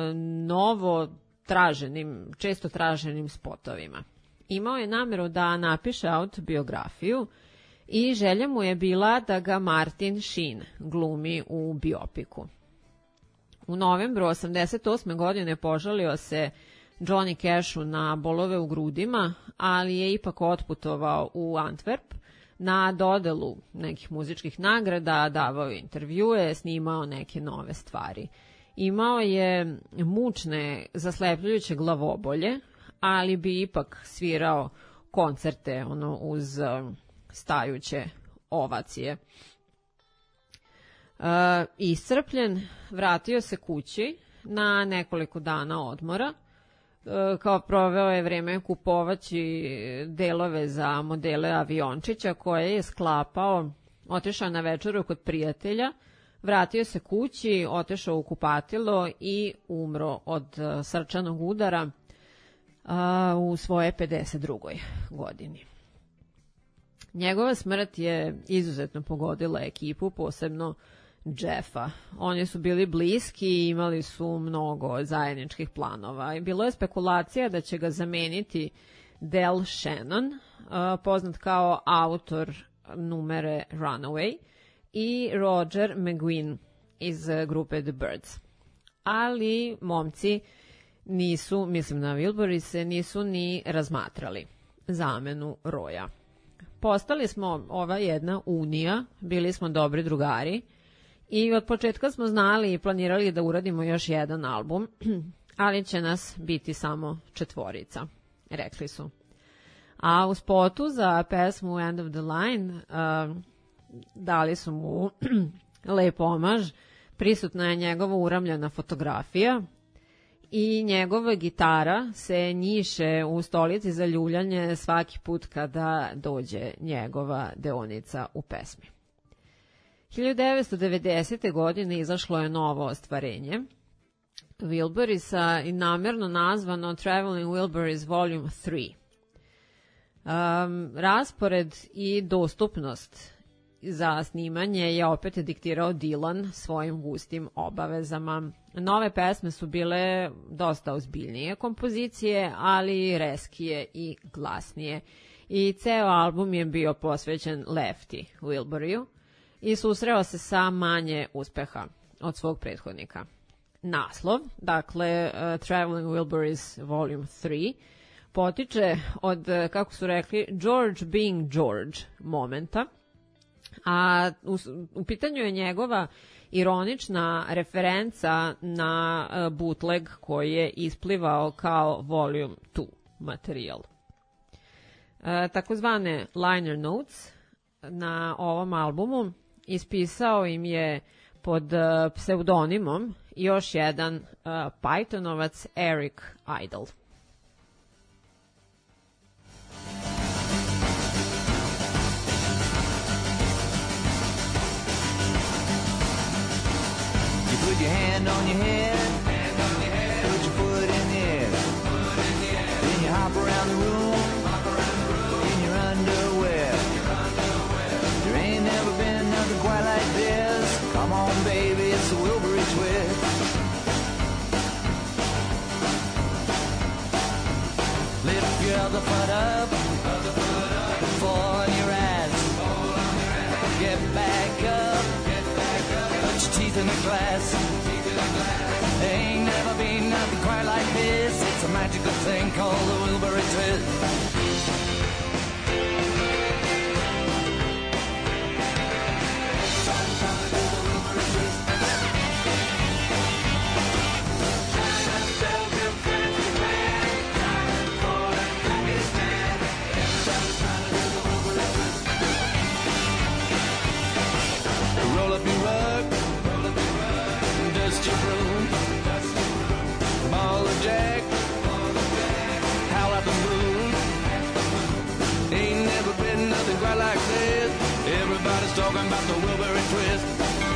često traženim spotovima. Imao je nameru da napiše autobiografiju i želja mu je bila da ga Martin Sheen glumi u biopiku. U novembru 88. godine požalio se Johnny Cashu na bolove u grudima, ali je ipak otputovao u Antwerp na dodelu nekih muzičkih nagrada, davao intervjue, snimao neke nove stvari. Imao je mučne, zaslepljujuće glavobolje, ali bi ipak svirao koncerte uz stajuće ovacije. Iscrpljen, vratio se kući na nekoliko dana odmora, kao proveo je vreme kupovaći delove za modele aviončića koje je sklapao, otišao na večeru kod prijatelja, Vratio se kući, otešao u kupatilo i umro od srčanog udara u svoje 52. godini. Njegova smrt je izuzetno pogodila ekipu, posebno Jeffa. Oni su bili bliski i imali su mnogo zajedničkih planova. Bilo je spekulacija da će ga zameniti Del Shannon, poznat kao autor numere Runaway, i Roger McGuinn iz grupe The Byrds. Ali momci nisu, mislim na Wilburys, nisu ni razmatrali zamenu Roya. Postali smo ova jedna unija, bili smo dobri drugari i od početka smo znali i planirali da uradimo još jedan album, ali će nas biti samo 4, rekli su. A u spotu za pesmu End of the Line dali su mu lep omaž, prisutna je njegova uramljena fotografija i njegova gitara se njiše u stolici za ljuljanje svaki put kada dođe njegova deonica u pesmi. 1990. godine izašlo je novo ostvarenje Wilburysa i namjerno nazvano Traveling Wilburys Volume 3. Raspored i dostupnost za snimanje je opet diktirao Dylan svojim gustim obavezama. Nove pesme su bile dosta ozbiljnije kompozicije, ali reskije i glasnije. I ceo album je bio posvećen Lefty Wilburyu i susreo se sa manje uspeha od svog prethodnika. Naslov, dakle Traveling Wilburys Volume 3, potiče od, kako su rekli, George being George momenta, a u pitanju je njegova ironična referenca na bootleg koji je isplivao kao Volume 2 materijal. Takozvane liner notes na ovom albumu ispisao im je pod pseudonimom još jedan Pythonovac Eric Idle. Put your hand on your head, put your foot in the air, then you hop around the room, in your underwear. There ain't never been nothing quite like this. Come on, baby, it's the Wilbury twist. Lift your other foot up, fall on your ass, get back up, put your teeth in the glass. There ain't never been nothing quite like this. It's a magical thing called the Wilbury twist. Roll up your rug, dust your broom, ball of jack, howl at the moon. Ain't never been nothing quite like this. Everybody's talking about the Wilbury twist.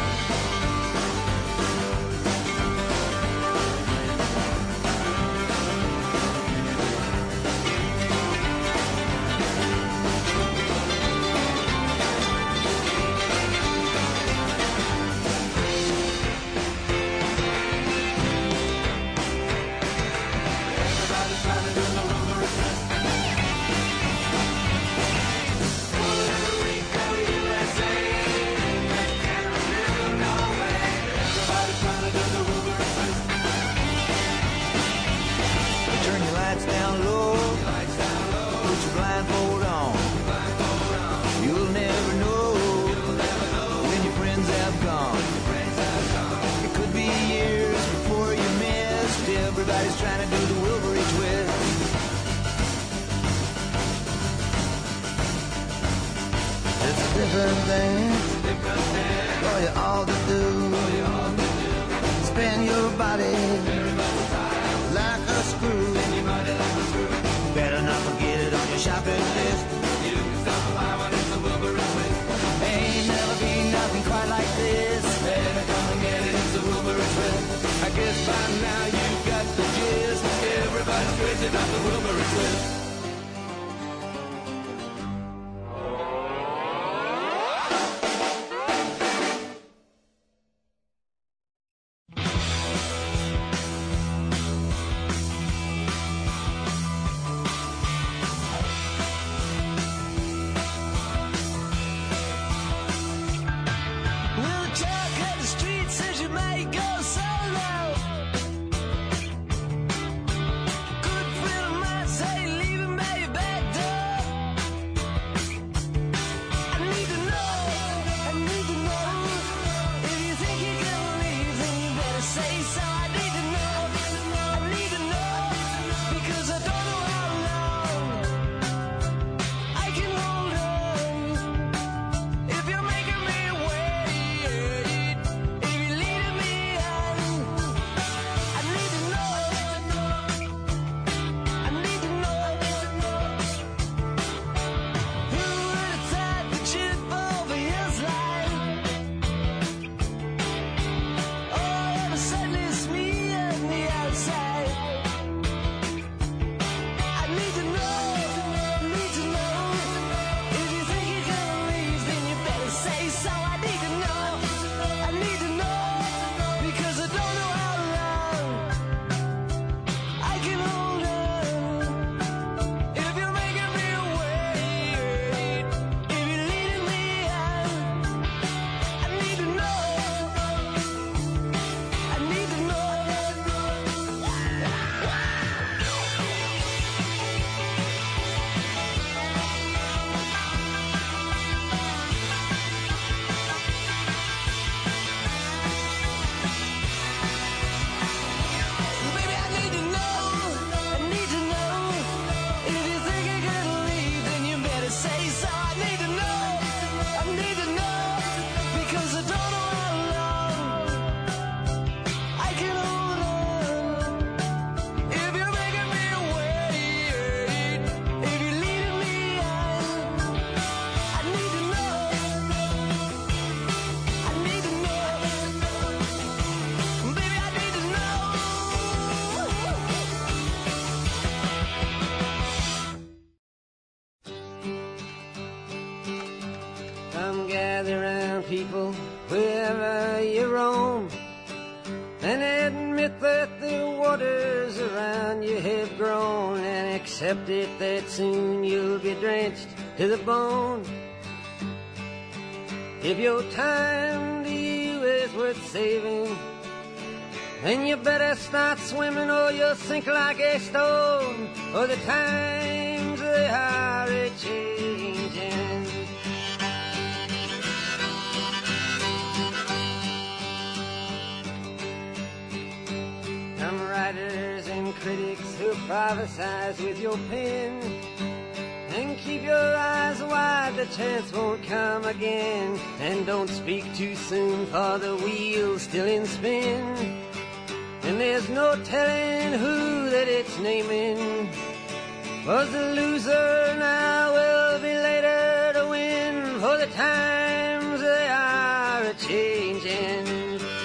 Everybody's trying to do the Wilbury twist. It's a different thing for you all to do. Spin your body like a screw. Better not forget it on your shopping list. Ain't never been nothing quite like this. live at the Wilbury Cliff. Well, the talk of the street says you might go solo. Good friend of mine say leave him by your back door. I need to know, if you think you're gonna leave, then you better say so. I need to know, because I don't know how long I can hold on. If you're making me wait, if you're leading me on, I need to know, who would have thought that you'd fall for his line? Oh, ever suddenly it's me on the outside. I need to know, if you think you're gonna leave, then you better say so. I need to know, because I don't know how long I can hold on. If you're making me wait, if you're leading me on, I need to know, Baby, I need to know, if you think you're gonna leave, then you better say so. I need to know, because I don't know how long I can hold on. If you're making me wait, if you're leading me on, I need to know, baby, I need to know. Come gather round, people, wherever you roam, and admit that the waters around you have grown, and accept it that soon you'll be drenched to the bone. If your time to you is worth saving, then you better start swimming or you'll sink like a stone, for the times they are a-changing. Come writers and critics who prophesize with your pen, and keep your eyes wide, the chance won't come again. And don't speak too soon, for the wheel's still in spin, and there's no telling who that it's naming. Was the loser now will be later to win, for the times they are a-changing.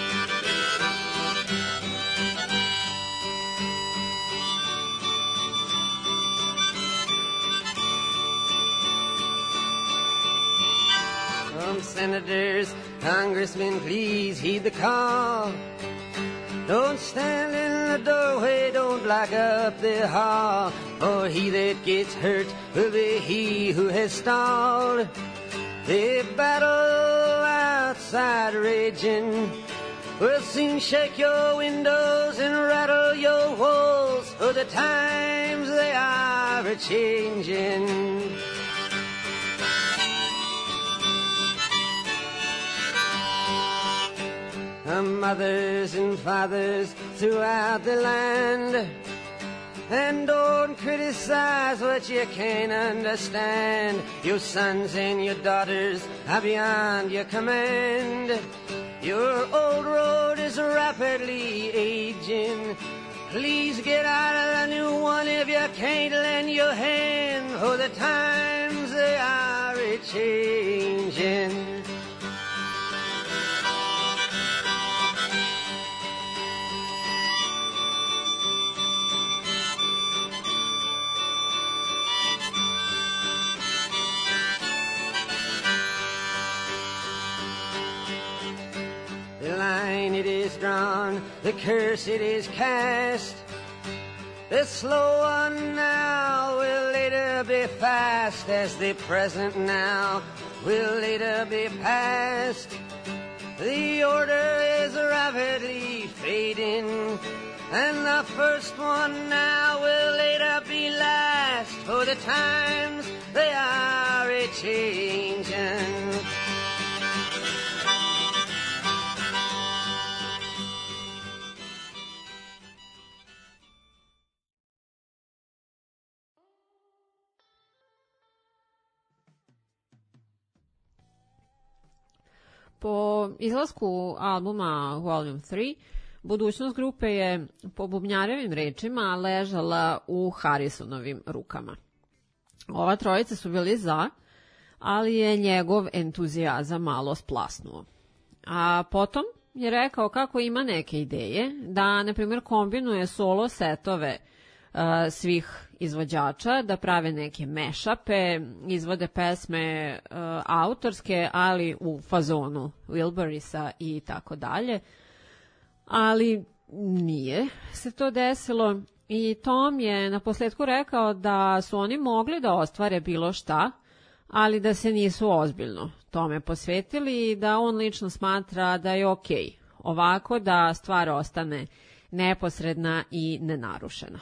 Senators, congressmen, please heed the call. Don't stand in the doorway, don't block up the hall, for he that gets hurt will be he who has stalled. The battle outside raging will soon shake your windows and rattle your walls, for the times they are a-changing. Mothers and fathers throughout the land, and don't criticize what you can't understand. Your sons and your daughters are beyond your command. Your old road is rapidly aging. Please get out of the new one if you can't lend your hand, for the times they are a-changing. on the curse it is cast. The slow one now will later be fast, as the present now will later be past. The order is rapidly fading, and the first one now will later be last, for the times they are a-changin'. Po izlasku albuma Volume 3, budućnost grupe je, po bubnjarevim rečima, ležala u Harrisonovim rukama. Ova trojica su bili za, ali je njegov entuzijazam malo splasnuo. A potom je rekao kako ima neke ideje, da, na primjer, kombinuje solo setove svih izvođača, da prave neke mešape, izvode pesme autorske, ali u fazonu Wilburisa i tako dalje. Ali nije se to desilo i Tom je na posledku rekao da su oni mogli da ostvare bilo šta, ali da se nisu ozbiljno tome posvetili i da on lično smatra da je okej ovako, da stvar ostane neposredna i nenarušena.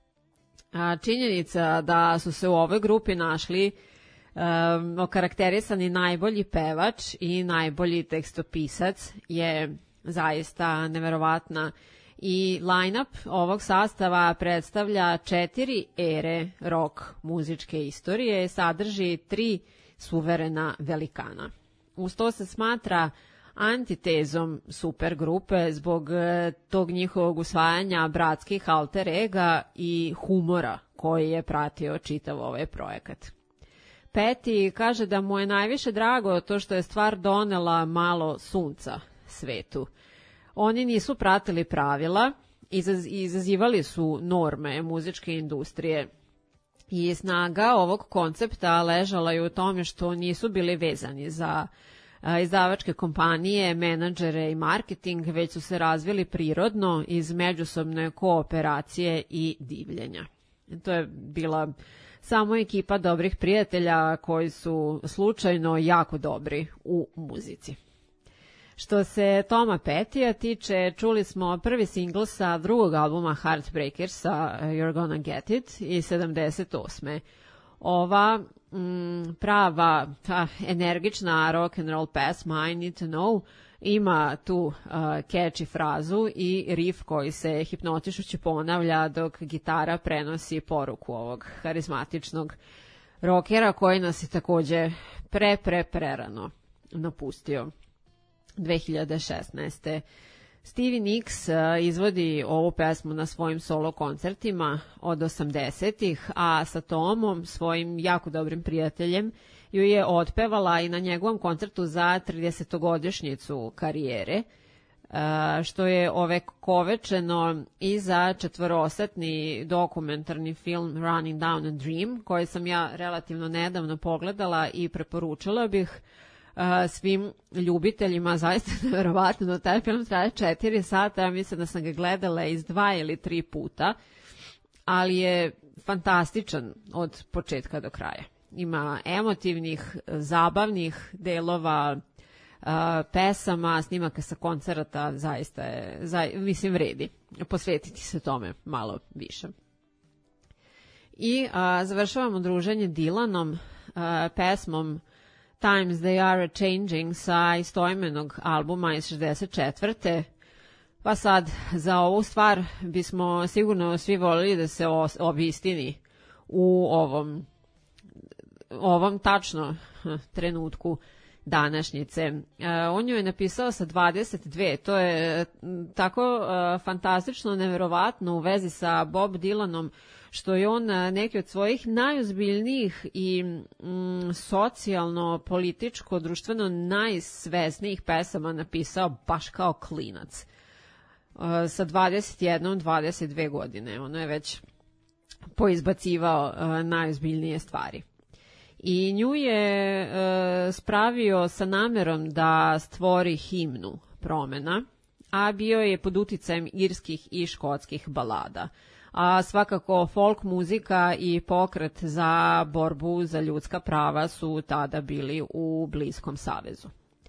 Činjenica da su se u ovoj grupi našli okarakterisani najbolji pevač i najbolji tekstopisac je zaista neverovatna i line-up ovog sastava predstavlja 4 ere rock muzičke istorije, sadrži 3 suverena velikana. Uz to se smatra antitezom super grupe zbog tog njihovog usvajanja bratskih alter ega i humora koji je pratio čitav ovaj projekat. Petty kaže da mu je najviše drago to što je stvar donela malo sunca svetu. Oni nisu pratili pravila, izazivali su norme muzičke industrije i snaga ovog koncepta ležala je u tome što nisu bili vezani za izdavačke kompanije, menadžere i marketing, već su se razvili prirodno iz međusobne kooperacije i divljenja. To je bila samo ekipa dobrih prijatelja koji su slučajno jako dobri u muzici. Što se Toma Pettya tiče, čuli smo prvi singl sa drugog albuma Heartbreakersa, You're Gonna Get It, iz 78. Ova prava, energična rock and roll pesma I Need to Know ima tu catchy frazu i riff koji se hipnotišući ponavlja dok gitara prenosi poruku ovog harizmatičnog rockera koji nas je takođe prerano napustio 2016. Stevie Nicks izvodi ovu pesmu na svojim solo koncertima od 80-ih, a sa Tomom, svojim jako dobrim prijateljem, ju je otpevala i na njegovom koncertu za 30-godišnjicu karijere, što je ovekovečeno i za 4-satni dokumentarni film Running Down a Dream, koji sam ja relativno nedavno pogledala i preporučila bih svim ljubiteljima, zaista nevjerovatno, taj film traje 4 sata, ja mislim da sam ga gledala iz 2 ili 3 puta, ali je fantastičan od početka do kraja. Ima emotivnih, zabavnih delova, pesama, snimaka sa koncerata, zaista je, mislim, vredi posvetiti se tome malo više. I završavamo druženje Dylanom pesmom Times They Are A-Changing sa istoimenog albuma iz 64. Pa sad, za ovu stvar bismo sigurno svi volili da se obistini u ovom tačno trenutku današnjice. On ju je napisao sa 22, to je tako fantastično, neverovatno u vezi sa Bob Dylanom, što je on neki od svojih najozbiljnijih i socijalno, političko, društveno najsvesnijih pesama napisao baš kao klinac. Sa 21-22 godine. Ono je već poizbacivao najozbiljnije stvari. I nju je spravio sa namerom da stvori himnu promena, a bio je pod uticajem irskih i škotskih balada. A svakako folk muzika i pokret za borbu za ljudska prava su tada bili u bliskom savezu.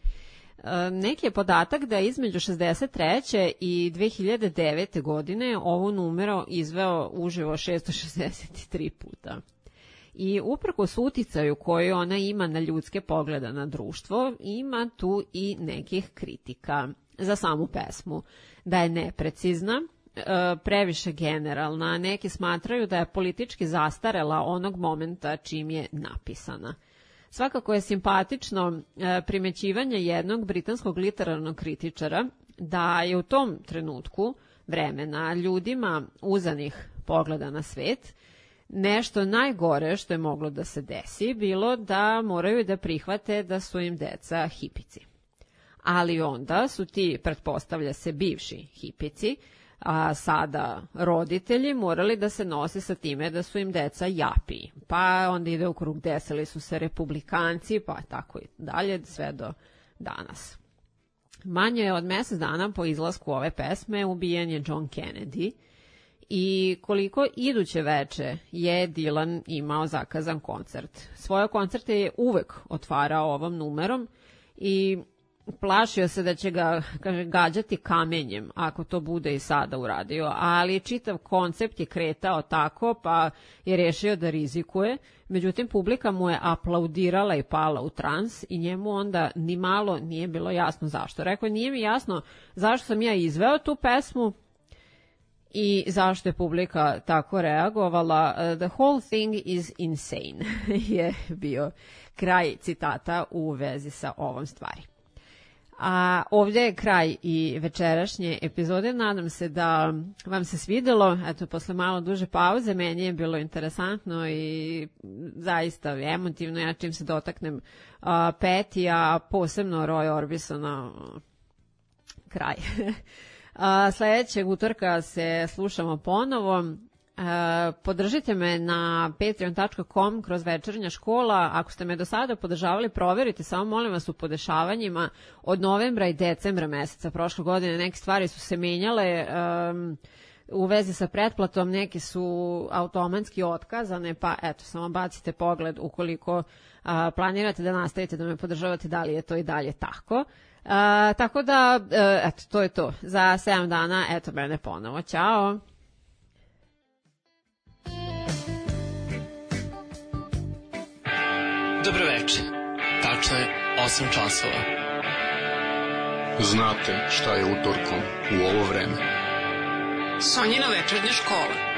Neki je podatak da je između 63. i 2009. godine ovo numero izveo uživo 663 puta. I uprkos uticaju koju ona ima na ljudske pogleda na društvo, ima tu i nekih kritika za samu pesmu. Da je neprecizna, previše generalna, neki smatraju da je politički zastarela onog momenta čim je napisana. Svakako je simpatično primećivanje jednog britanskog literarnog kritičara da je u tom trenutku vremena ljudima uzanih pogleda na svet nešto najgore što je moglo da se desi bilo da moraju da prihvate da su im deca hipici. Ali onda su ti, pretpostavlja se, bivši hipici, a sada roditelji, morali da se nose sa time da su im deca japiji. Pa onda ide u krug, desili su se republikanci, pa tako i dalje, sve do danas. Manje od mesec dana po izlasku ove pesme ubijen je John Kennedy i koliko iduće veče je Dylan imao zakazan koncert. Svoje koncerte je uvek otvarao ovom numerom i plašio se da će ga, kaže, gađati kamenjem ako to bude i sada uradio, ali čitav koncept je kretao tako pa je rešio da rizikuje. Međutim, publika mu je aplaudirala i pala u trans i njemu onda ni malo nije bilo jasno zašto. Rekao, nije mi jasno zašto sam ja izveo tu pesmu i zašto je publika tako reagovala. The whole thing is insane je bio kraj citata u vezi sa ovom stvari. A ovdje je kraj i večerašnje epizode. Nadam se da vam se svidelo. Eto, posle malo duže pauze, meni je bilo interesantno i zaista emotivno. Ja čim se dotaknem Petija, posebno Roy Orbisona, kraj. Sledećeg utorka se slušamo ponovo. Podržite me na patreon.com kroz večernja škola. Ako ste me do sada podržavali, proverite, samo molim vas u podešavanjima od novembra i decembra meseca prošle godine. Neke stvari su se menjale u vezi sa pretplatom, neke su automatski otkazane, pa eto, samo bacite pogled ukoliko planirate da nastavite da me podržavate, da li je to i dalje tako. Tako da, eto, to je to. Za 7 dana, eto mene ponovo. Ćao! Dobro večer. Tačno je 8 časova. Znate šta je utorkom u ovo vreme? Sonjina večernja škola.